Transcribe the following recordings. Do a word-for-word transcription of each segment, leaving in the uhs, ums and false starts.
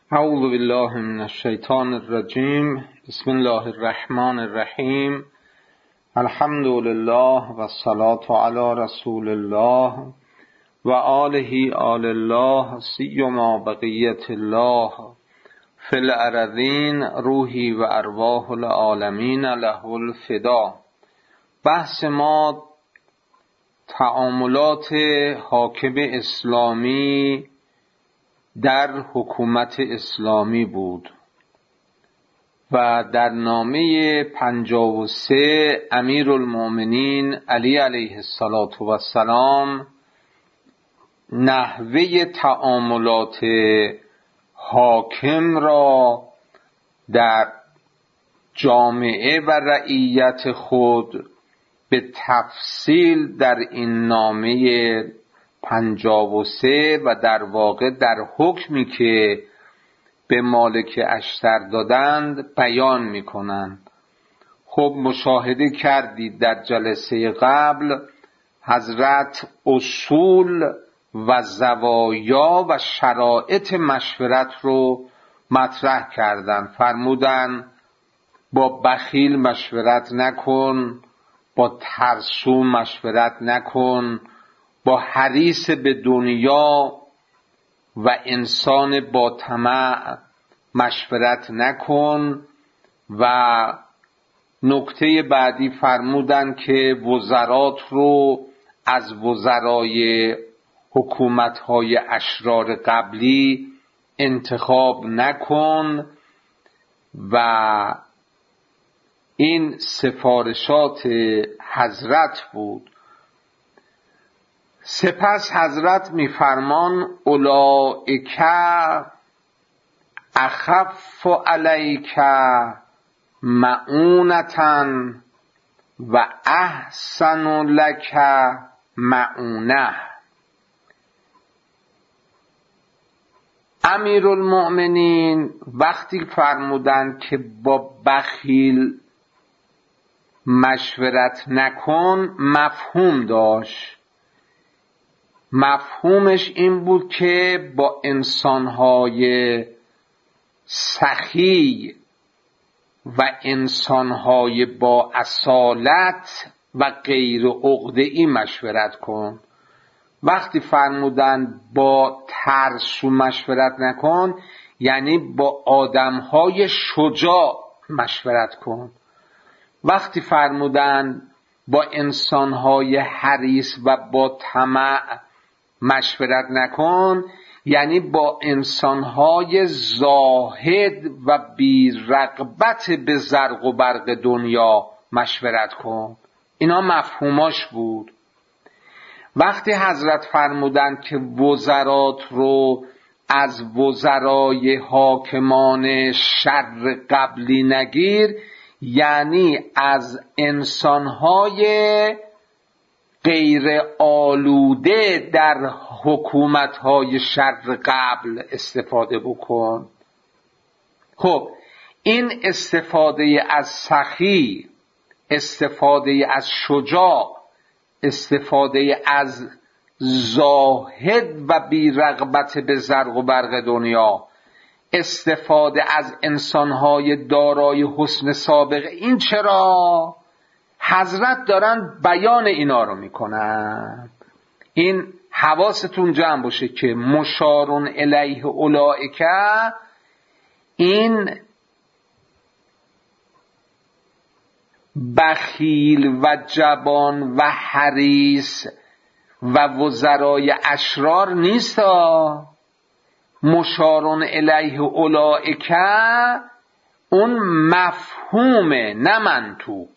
اعوذ بالله من الشیطان الرجیم. بسم الله الرحمن الرحیم. الحمد لله و الصلاة علی رسول الله و آله آل الله سیما بقیت الله فی الارضین روحی و ارواح العالمین له الفدا. بحث ما تعاملات حاکم اسلامی در حکومت اسلامی بود و در نامه پنجاه و سه امیرالمؤمنین علی علیه السلام نحوه تعاملات حاکم را در جامعه و رعیت خود به تفصیل در این نامه پنجاه و سه و در واقع در حکمی که به مالک اشتر دادند بیان می کنند. خب مشاهده کردید در جلسه قبل حضرت اصول و زوایا و شرایط مشورت رو مطرح کردند. فرمودند با بخیل مشورت نکن، با ترسو مشورت نکن، با حریص به دنیا و انسان با طمع مشورت نکن. و نکته بعدی فرمودن که وزرات رو از وزرای حکومت‌های اشرار قبلی انتخاب نکن و این سفارشات حضرت بود. سپس حضرت می‌فرمان اولئک اخف علیک مؤونة و احسن لک مؤونة. امیرالمؤمنین وقتی فرمودند که با بخیل مشورت نکن مفهوم داشت. مفهومش این بود که با انسانهای سخی و انسانهای با اصالت و غیر عقده‌ای مشورت کن. وقتی فرمودن با ترسو مشورت نکن یعنی با آدمهای شجاع مشورت کن. وقتی فرمودن با انسانهای حریص و با طمع مشورت نکن یعنی با انسانهای زاهد و بی رغبت به زرق و برق دنیا مشورت کن. اینا مفهوماش بود. وقتی حضرت فرمودند که وزرات رو از وزرای حاکمان شر قبلی نگیر یعنی از انسانهای غیر آلوده در حکومت‌های شر قبل استفاده بکن. خب این استفاده از سخی، استفاده از شجاع، استفاده از زاهد و بی رغبت به زرق و برق دنیا، استفاده از انسانهای دارای حسن سابقه، این چرا؟ حضرت دارن بیان اینا رو میکنن. این حواستون جمع باشه که مشارون الیه اولئک این بخیل و جبان و حریص و وزرای اشرار نیست. مشارون الیه اولئک اون مفهومه نه منطوق.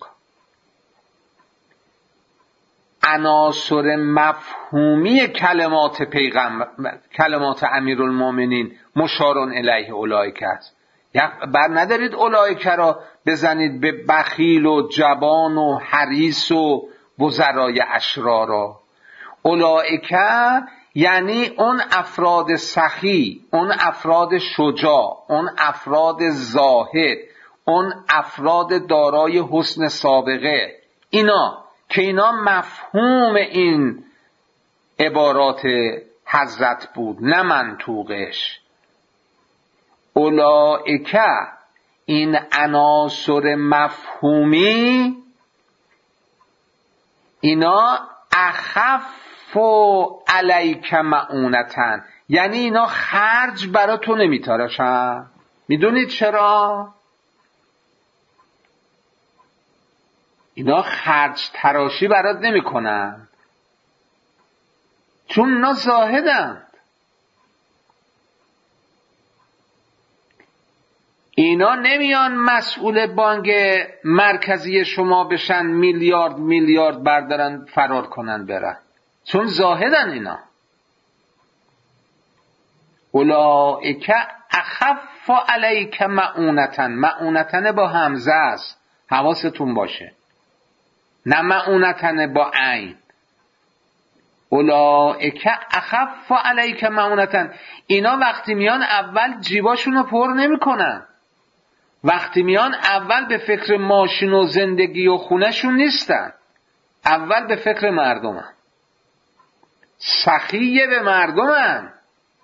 عناصر مفهومی کلمات پیغمبر، کلمات امیرالمؤمنین مشارون الیه اولئک است. بر ندارید اولئک را بزنید به بخیل و جبان و حریص و وزرای اشرارا. اولئک یعنی اون افراد سخی، اون افراد شجاع، اون افراد زاهد، اون افراد دارای حسن سابقه، اینا که اینا مفهوم این عبارات حضرت بود نه منطوقش. اولئک، این عناصر مفهومی، اینا اخف علیک معونتن، یعنی اینا خرج برا تو نمیتراشن. میدونید چرا؟ اینا خرج تراشی برات نمیکنن، چون اینا زاهدن. اینا نمیان مسئول بانک مرکزی شما بشن میلیارد میلیارد بردارن فرار کنن برن، چون زاهدن اینا. اولئک اخف علیک معونتن، معونتن با همزه است، حواستون باشه، نه معونتن با عین. اولئک اخف علیک معونتن، اینا وقتی میان اول جیباشون رو پر نمی کنن، وقتی میان اول به فکر ماشین و زندگی و خونهشون نیستن، اول به فکر مردمن، سخیه به مردمن.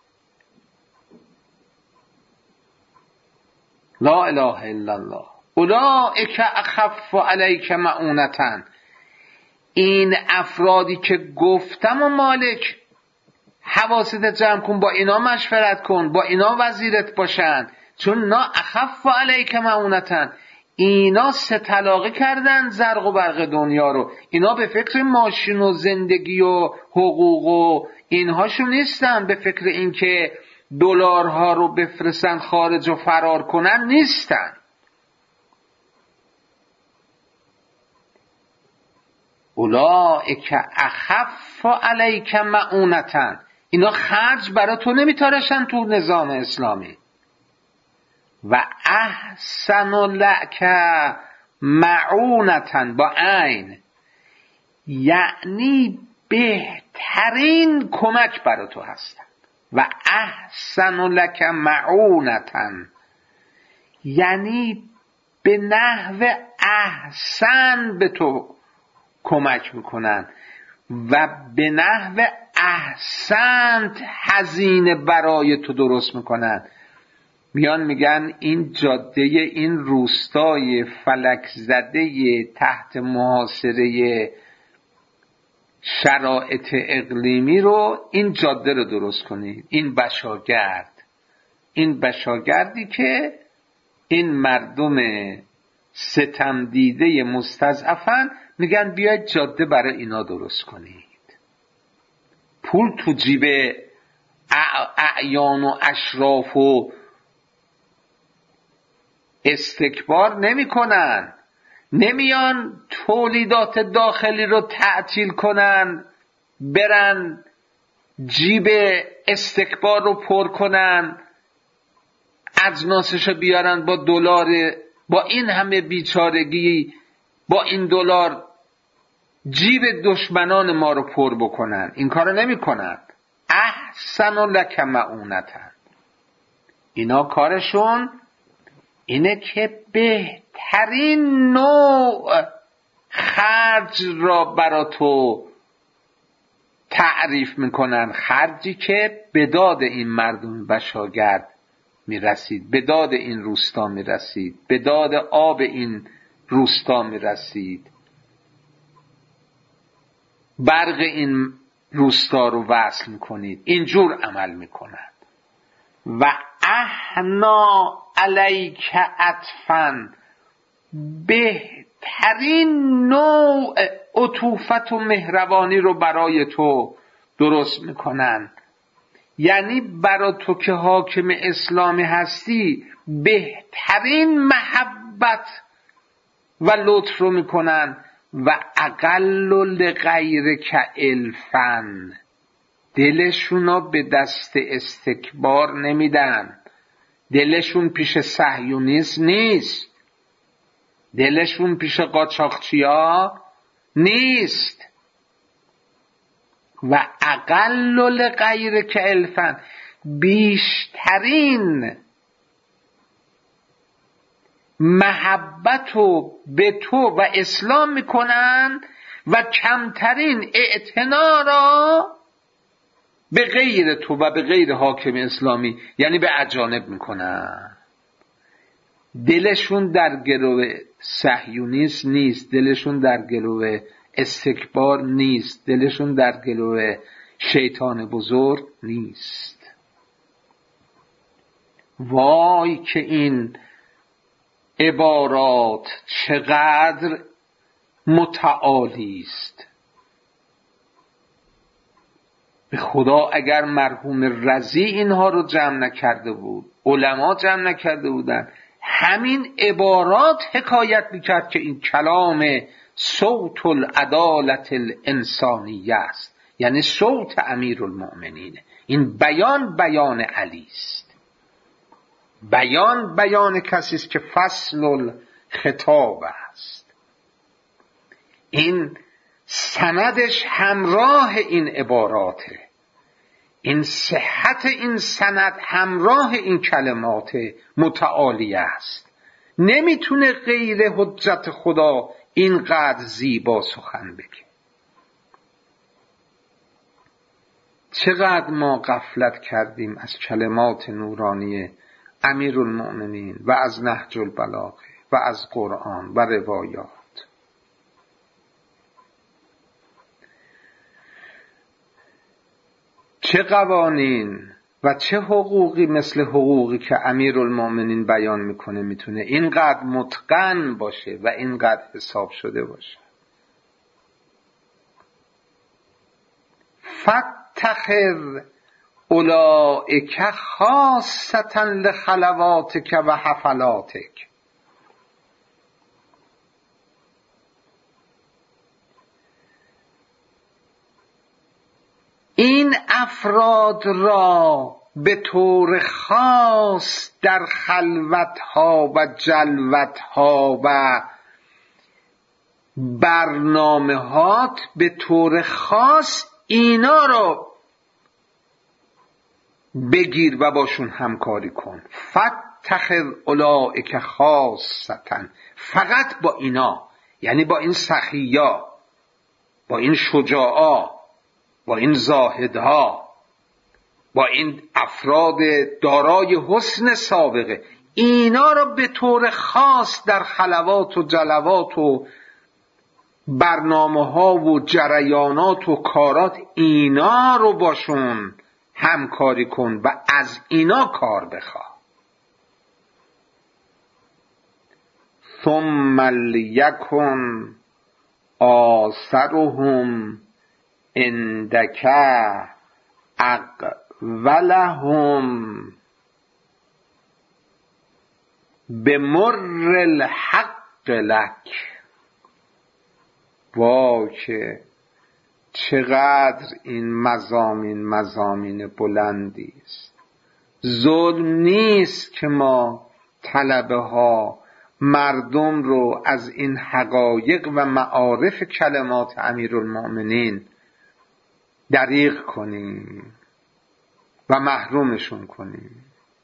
لا اله الا الله. اولئک اخف علیک معونتن، این افرادی که گفتم و مالک، حواست جمع کن، با اینا مشورت کن، با اینا وزیرت باشن، چون اینا اخف علیک معونتن، اینا سه طلاقه کردن زرق و برق دنیا رو، اینا به فکر ماشین و زندگی و حقوق و اینهاشون نیستن، به فکر این که دلارها رو بفرستن خارج و فرار کنن نیستن. اولئک اخف علیک معونتن، اینا خرج برای تو نمیتارشن تو نظام اسلامی. و احسن لک معونتن با عین، یعنی بهترین کمک برای تو هستن. و احسن لک معونتن یعنی به نحو احسن به تو کمک میکنن و به نحو احسن هزینه برای تو درست میکنن. میان میگن این جاده، این روستای فلک زده تحت محاصره شرایط اقلیمی رو، این جاده رو درست کنید. این بشاگرد، این بشاگردی که این مردم ستم دیده مستضعفن، میگن بیاید جاده برای اینا درست کنید. پول تو جیب اعیان و اشراف و استکبار نمی کنن، نمیان تولیدات داخلی رو تعطیل کنن، برن جیب استکبار رو پر کنن، اجناسش رو بیارن با دلار، با این همه بیچارگی، با این دلار جیب دشمنان ما رو پر بکنن. این کارو نمی کنن. احسن لک معونتن، اینا کارشون اینه که بهترین نوع خرج را برا تو تعریف میکنن، خرجی که به داد این مردم بشاگرد میرسید، به داد این روستا میرسید، به داد آب این روستا میرسید، برق این روستا رو وصل میکنید. اینجور عمل میکنند. و احنا علیک عطفن، بهترین نوع عطوفت و مهربانی رو برای تو درست میکنن. یعنی برای تو که حاکم اسلامی هستی بهترین محبت و لطف رو میکنن. و اقل لغیرک الفن، دلشونو به دست استکبار نمیدن، دلشون پیش صهیونیسم نیست، دلشون پیش قاچاقچیا نیست. و اقل لغیرک الفن، بیشترین محبتو به تو و اسلام میکنن و کمترین اعتنا را به غیر تو و به غیر حاکم اسلامی، یعنی به اجانب میکنن. دلشون در گرو صهیونیست نیست، دلشون در گرو استکبار نیست، دلشون در گرو شیطان بزرگ نیست. وای که این عبارات چقدر متعالی است. به خدا اگر مرحوم رضی اینها رو جمع نکرده بود، علما جمع نکرده بودن، همین عبارات حکایت میکرد که این کلام صوت العدالت الانسانیه است، یعنی صوت امیرالمؤمنین. این بیان بیان علی است، بیان بیان کسی است که فصل الخطاب است. این سندش همراه این عباراته، این صحت این سند همراه این کلمات متعالیه است. نمیتونه غیر حجت خدا اینقدر زیبا سخن بگه. چقدر ما غفلت کردیم از کلمات نورانی امیرالمؤمنین و از نهج البلاغه و از قرآن و روایات. چه قوانین و چه حقوقی مثل حقوقی که امیرالمؤمنین بیان میکنه میتونه اینقدر متقن باشه و اینقدر حساب شده باشه. فتخذ اولئک خاصة لخلواتک و حفلاتک. این افراد را به طور خاص در خلوتها و جلوتها و برنامهات به طور خاص اینا را بگیر و باشون همکاری کن. فتخذ اولئک خاصة، فقط با اینا، یعنی با این سخیا، با این شجاعا، با این زاهدها، با این افراد دارای حسن سابقه، اینا را به طور خاص در خلوات و جلوات و برنامه ها و جریانات و کارات اینا رو باشون همکاری کن و از اینا کار بخواه. ثم لیکن آثرهم عندک اقولهم بمر الحق لک. وای که چقدر این مضامین مضامین بلندی است. ظلم نیست که ما طلبه ها مردم رو از این حقایق و معارف کلمات امیرالمؤمنین دریغ کنیم و محرومشون کنیم.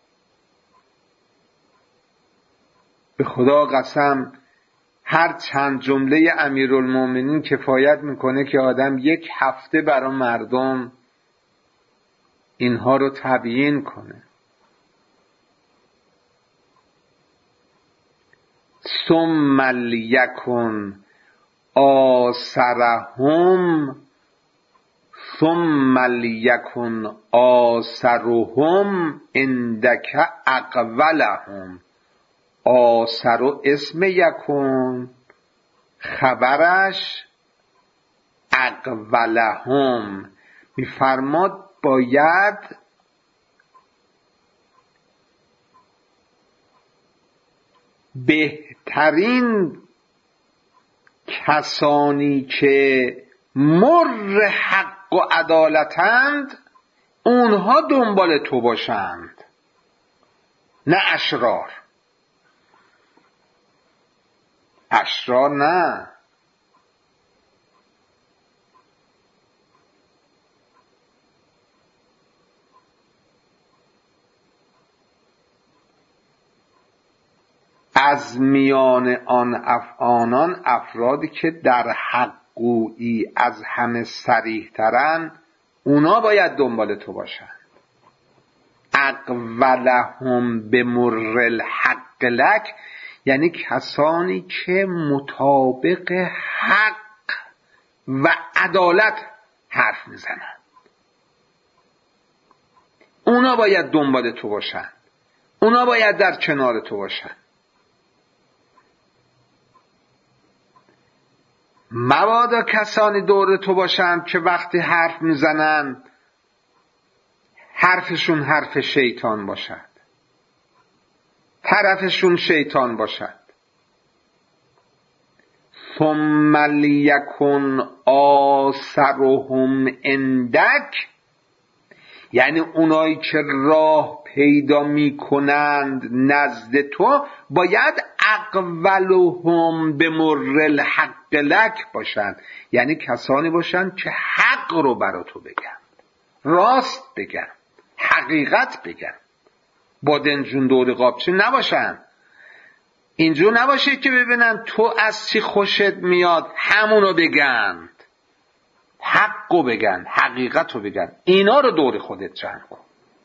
به خدا قسم هر چند جمله امیرالمؤمنین کفایت میکنه که آدم یک هفته برای مردم اینها رو تبیین کنه. ثم لیکن آثرهم ثم لیکن آثرهم عندک اقولهم. آثر و اسم یکن، خبرش اقولهم. میفرماد باید بهترین کسانی که مر حق و عدالتند اونها دنبال تو باشند، نه اشرار. اشرار نه. از میان آن افعانان افرادی که در حق گویی از همه صریح ترن اونا باید دنبال تو باشن. اقولهم بمر الحق لک، یعنی کسانی که مطابق حق و عدالت حرف میزنن، اونا باید دنبال تو باشن، اونا باید در کنار تو باشن. مبادا کسانی دور تو باشن که وقتی حرف میزنن حرفشون حرف شیطان باشد، طرفشون شیطان باشد. ثم لیکن آثرهم عندک، یعنی اونایی که راه پیدا میکنند نزد تو باید اقولهم بمر الحق لک باشند، یعنی کسانی باشند که حق رو برا تو بگن، راست بگن، حقیقت بگن، با دنجون دور قابچه نباشن. اینجور نباشه که ببینن تو از چی خوشت میاد همونو بگن، حقو بگن، حقیقتو بگن. اینا رو دور خودت جمع کن.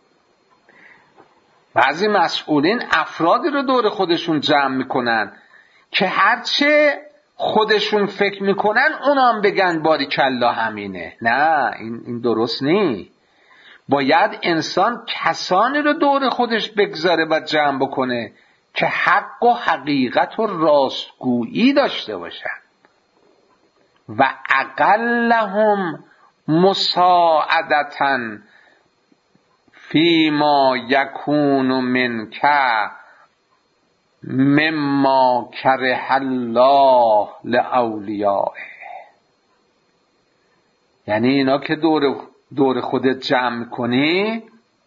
بعضی مسئولین افرادی رو دور خودشون جمع میکنن که هرچه خودشون فکر میکنن اونام بگن باریکلا همینه. نه، این این درست نی. باید انسان کسانی رو دور خودش بگذاره و جمع بکنه که حق و حقیقت و راستگویی داشته باشن. و اقلهم مساعدتا فیما یکون منک مما کره الله لاولیائه، یعنی اینا که دور دور خودت جمع کنی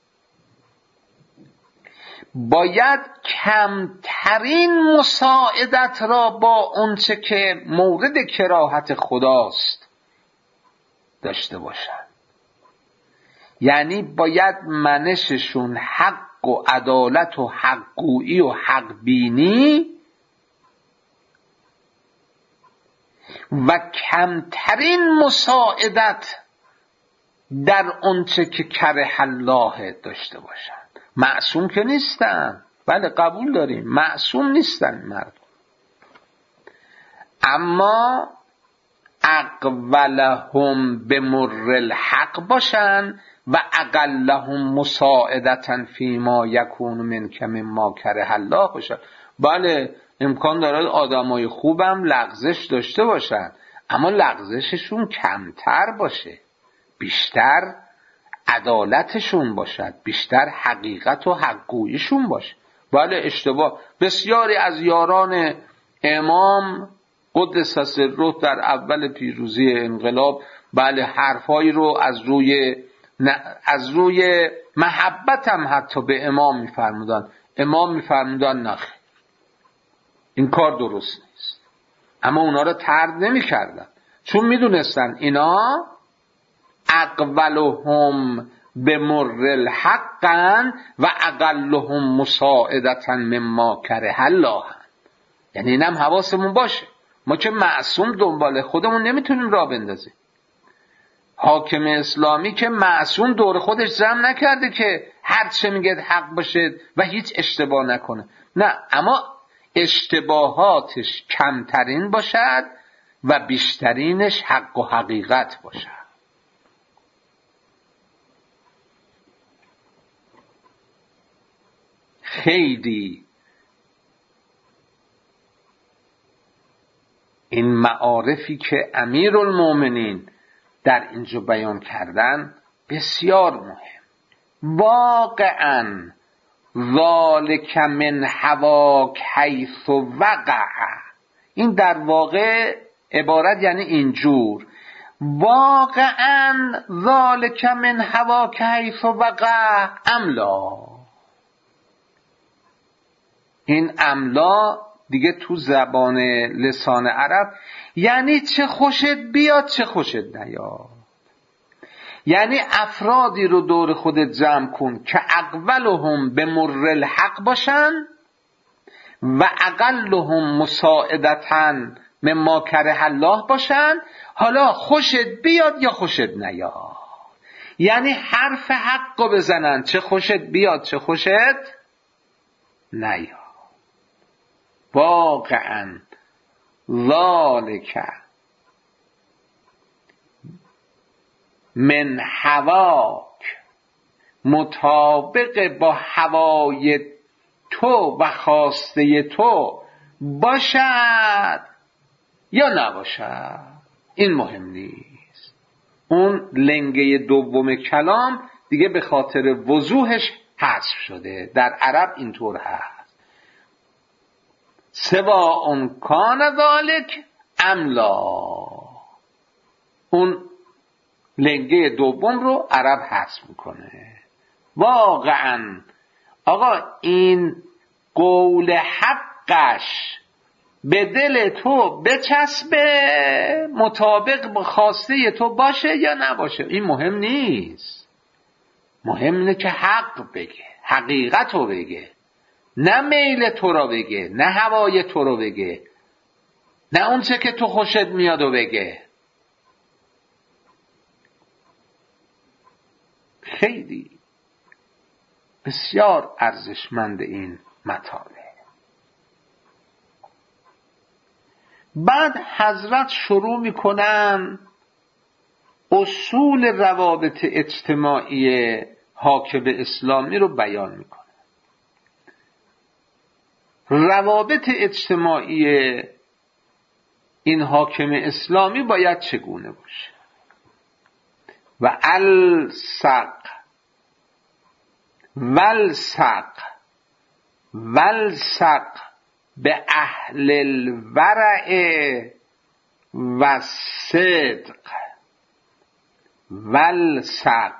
باید کمترین مساعدت را با اونچه که مورد کراهت خداست داشته باشند. یعنی باید منششون حق و عدالت و حقگویی و حق بینی و کمترین مساعدت در اونچه که کره الله داشته باشند. معصوم که نیستن، بله قبول داریم، معصوم نیستن مردم، اما اقولهم بمر الحق باشن و اقلهم مساعدتا فیما یکون منک مما کره الله باشن. بله امکان داره آدمای خوبم لغزش داشته باشن، اما لغزششون کمتر باشه، بیشتر عدالتشون باشد، بیشتر حقیقت و حقگوییشون باشه. بله اشتباه. بسیاری از یاران امام قدس سره در اول پیروزی انقلاب بله حرفایی رو از روی از روی محبت هم حتی به امام میفرمودن. امام میفرمودن نخیر، این کار درست نیست، اما اونا رو طرد نمی‌کردن، چون میدونستن اینا اقولهم بمر الحقن و اقلهم مساعدتا مما کره الله. یعنی اینم حواسمون باشه، ما که معصوم دنبال خودمون نمیتونیم راه بندازیم. حاکم اسلامی که معصوم دور خودش جمع نکرده که هر چه میگه حق باشه و هیچ اشتباه نکنه، نه، اما اشتباهاتش کمترین باشد و بیشترینش حق و حقیقت باشد. خیلی این معارفی که امیرالمومنین در اینجا بیان کردن بسیار مهم. واقعاً ذالک من هواک حیث وقع، این در واقع عبارت یعنی اینجور، واقعاً ذالک من هواک حیث وقع املا. این املا دیگه تو زبان لسان عرب یعنی چه خوشت بیاد چه خوشت نیاد. یعنی افرادی رو دور خودت جمع کن که اقولهم بمر الحق باشن و اقلهم مساعدتا مما کره الله باشن، حالا خوشت بیاد یا خوشت نیاد. یعنی حرف حق رو بزنن، چه خوشت بیاد چه خوشت نیاد. واقعا ذالک من هواک، مطابق با هوای تو و خواسته تو باشد یا نباشد، این مهم نیست. اون لنگه دوم کلام دیگه به خاطر وضوحش حذف شده. در عرب اینطور هست، سوا اون کان ذالک املا. اون لنگه دوم رو عرب حذف میکنه. واقعا آقا این قول حقش به دل تو بچسبه، مطابق با خواسته تو باشه یا نباشه، این مهم نیست. مهم اینه که حق بگه، حقیقت رو بگه، نه میل تو رو بگه، نه هوای تو رو بگه، نه اون چه که تو خوشت میاد و بگه. خیلی بسیار ارزشمند این مطالب. بعد حضرت شروع میکنن اصول روابط اجتماعی حاکم اسلامی رو بیان میکنن. روابط اجتماعی این حاکم اسلامی باید چگونه باشه؟ و السق والسق والسق به اهل الورع و صدق، والسق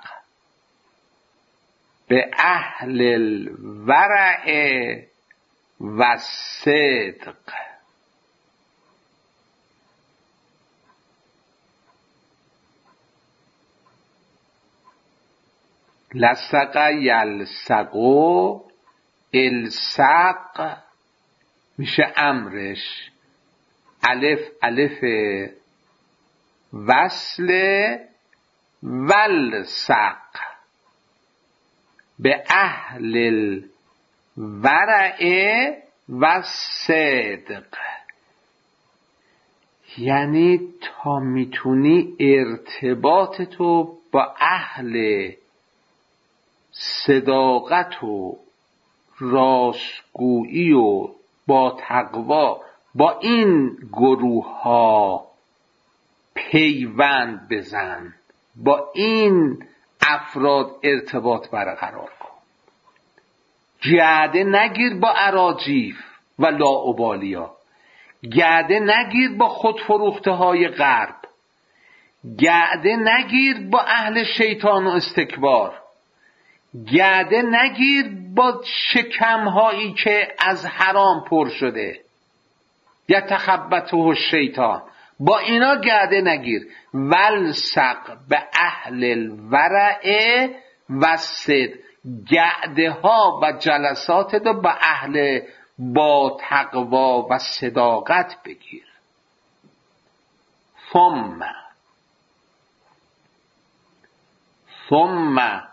به اهل الورع و صدق. لسق یلسقو، السق میشه امرش، الف الف وصل، والسق به اهل الورع و صدق. یعنی تا میتونی ارتباط تو با اهل صداقت و راستگویی و با تقوا با این گروه ها پیوند بزن، با این افراد ارتباط برقرار کن. گرده نگیر با اراجیف و لاابالیا، گرده نگیر با خودفروخته های غرب، گرده نگیر با اهل شیطان و استکبار، گرده نگیر با شکمهایی که از حرام پر شده، یتخبطه الشیطان، با اینا گرده نگیر. والسق به اهل الورع و صدق، گرده ها و جلسات رو با اهل با تقوا و صداقت بگیر. ثم ثم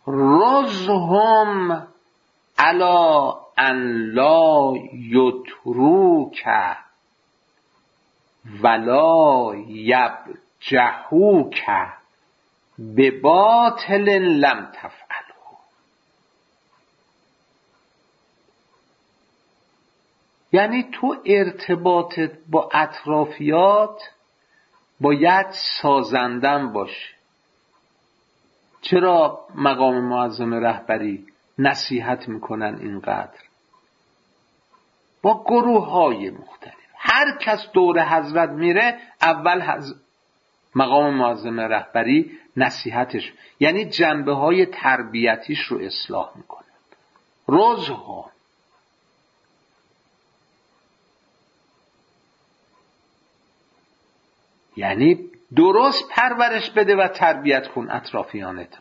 رزهم علی ان لا یتروک ولا یبجحوک بباطل لم تفعله. یعنی تو ارتباطت با اطرافیات باید سازندن باشه. چرا مقام معظم رهبری نصیحت میکنن اینقدر؟ با گروه های مختلف، هر کس دور حضرت میره اول حض... مقام معظم رهبری نصیحتش، یعنی جنبه های تربیتیش رو اصلاح میکنن. روزها یعنی درست پرورش بده و تربیت کن اطرافیانتا.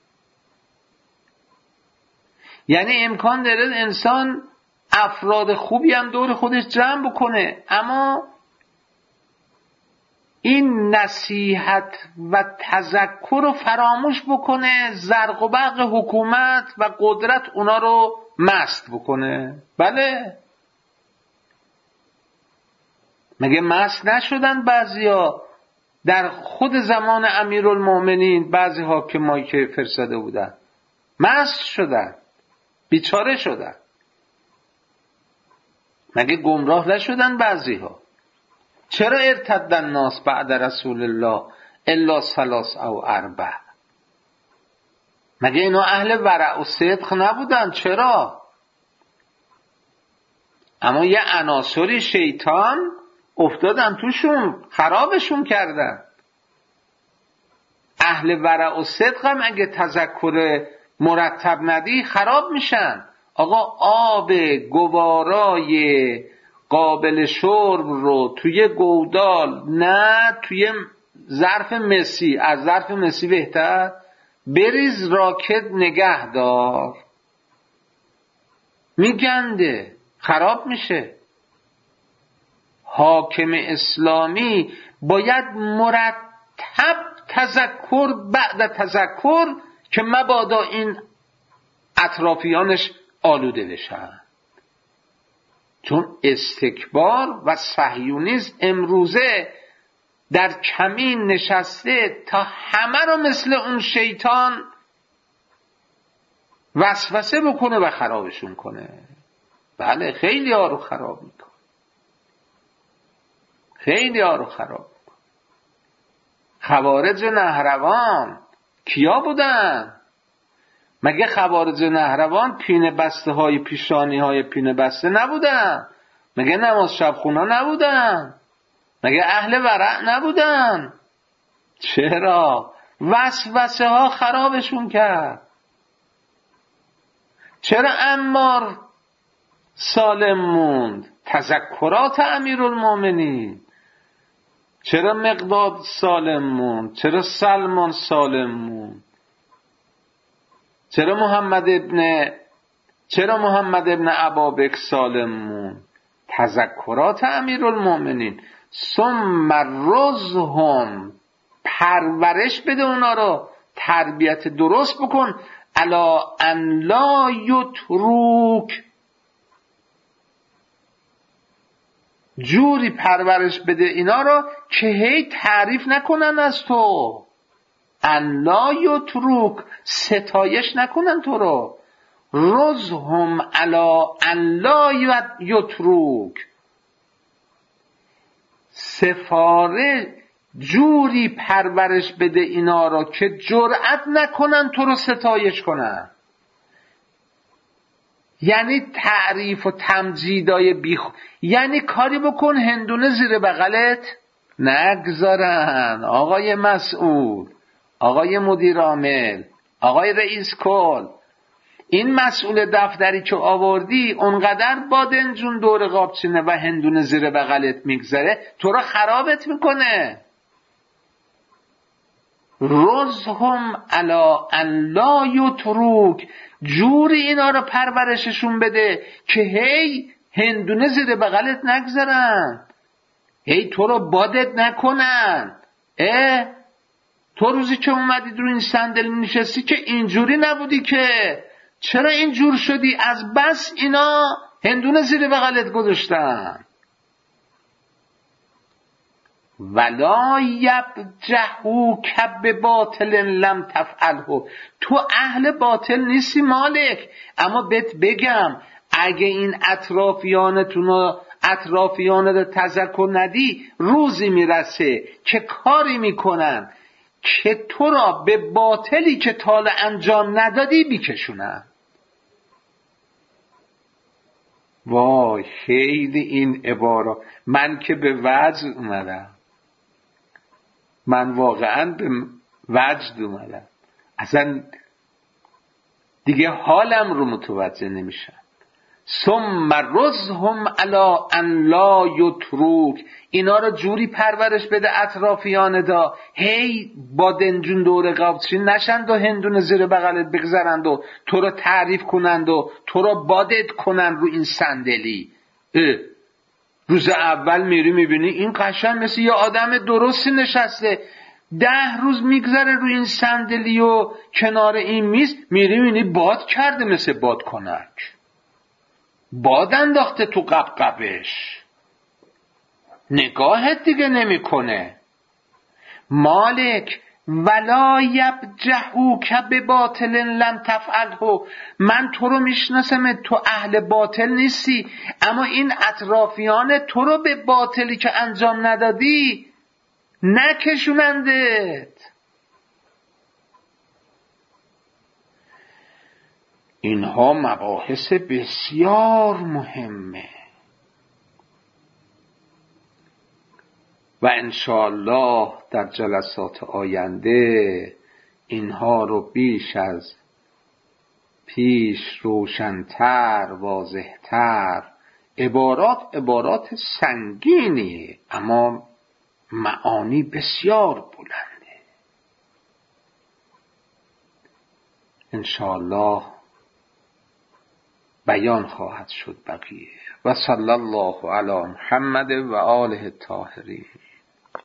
یعنی امکان داره انسان افراد خوبی هم دور خودش جمع بکنه، اما این نصیحت و تذکر رو فراموش بکنه، زرق و برق حکومت و قدرت اونا رو مست بکنه. بله، مگه مست نشدن بعضیا در خود زمان امیرالمؤمنین؟ بعضی حاکمایی که فرستاده بودن مست شدن، بیچاره شدن. مگه گمراه نشدن بعضی ها؟ چرا ارتد الناس بعد رسول الله الا ثلاث او اربع؟ مگه اینا اهل ورع و صدق نبودن؟ چرا؟ اما یه عناصری شیطان افتادن توشون، خرابشون کردن. اهل ورع و صدق هم اگه تذکر مرتب ندی خراب میشن. آقا آب گوارای قابل شرب رو توی گودال، نه توی ظرف مسی، از ظرف مسی بهتر، بریز راکت نگه دار، میگنده، خراب میشه. حاکم اسلامی باید مرتب تذکر بعد تذکر که مبادا این اطرافیانش آلوده بشن. چون استکبار و صهیونیسم امروزه در کمین نشسته تا همه رو مثل اون شیطان وسوسه بکنه و خرابشون کنه. بله، خیلی ها رو خراب میکنه، خیلی ها رو خراب میکنه. خوارج نهروان کیا بودن؟ مگه خوارج نهروان پینه بسته های پیشانی های پینه بسته نبودن؟ مگه نماز شب خونا نبودن؟ مگه اهل ورع نبودن؟ چرا؟ وسوسه ها خرابشون کرد. چرا عمار سالم موند؟ تذکرات امیرالمؤمنین. چرا مقداد سالم موند؟ چرا سلمان سالم موند؟ چرا محمد ابن چرا محمد ابن ابابکر سالم موند؟ تذکرات امیرالمؤمنین. ثم رزهم، پرورش بده اونا رو، تربیت درست بکن. الا ان لا یتروک، جوری پرورش بده اینا رو که هی تعریف نکنن از تو. ان لا یتروک، ستایش نکنن تو رو. رزهم الا ان لا یتروک، سفاره جوری پرورش بده اینا رو که جرأت نکنن تو رو ستایش کنن. یعنی تعریف و تمجیدای بیخ، یعنی کاری بکن هندونه زیر بغلت نگذارن. آقای مسئول، آقای مدیر عامل، آقای رئیس کل، این مسئول دفتری که آوردی اونقدر بادنجون دور قابچینه و هندونه زیر بغلت میگذره تو رو خرابت میکنه. رزهم علا ان لا یتروک، جوری اینا رو پرورششون بده که هی هندونه زیر بغلت نگذارن، هی تو رو بادت نکنن. اه تو روزی که اومدی رو این صندلی نشستی که اینجوری نبودی که، چرا اینجور شدی؟ از بس اینا هندونه زیر بغلت گذاشتن. ولا یبجحو کب باطل لم تفعله، تو اهل باطل نیستی مالک. اما بهت بگم اگه این اطرافیانتون اطرافیانت تذکر ندی، روزی میرسه که کاری میکنن که تو را به باطلی که تال انجام ندادی بیکشونن. وای خیلی این عبارات، من که به وجد اومدم، من واقعا به وجد اومدم، اصلا دیگه حالم رو متوجه نمیشم. ثم رزهم علی ان لا یتروک، اینا رو جوری پرورش بده اطرافیان دا هی با دنجون دور قابچین نشند و هندونه زیر بغلت بگذارند و تو رو تعریف کنند و تو رو بادت کنند رو این صندلی. روز اول میری میبینی این قشنگ مثل یه آدم درستی نشسته، ده روز میگذره روی این صندلی و کنار این میز، میری میبینی باد کرده مثل بادکنک، باد انداخته تو قبقبش، نگاهت دیگه نمیکنه. مالک ولا یبجحوک بباطل لم تفعله، من تو رو میشناسم، تو اهل باطل نیستی، اما این اطرافیان تو رو به باطلی که انجام ندادی نکشونندت. اینها مباحث بسیار مهمه و انشاءالله در جلسات آینده اینها رو بیش از پیش روشن‌تر، واضح‌تر، عبارات عبارات سنگینی اما معانی بسیار بلنده، انشاءالله بیان خواهد شد بقیه. و صلی الله علی محمد و آله الطاهرین.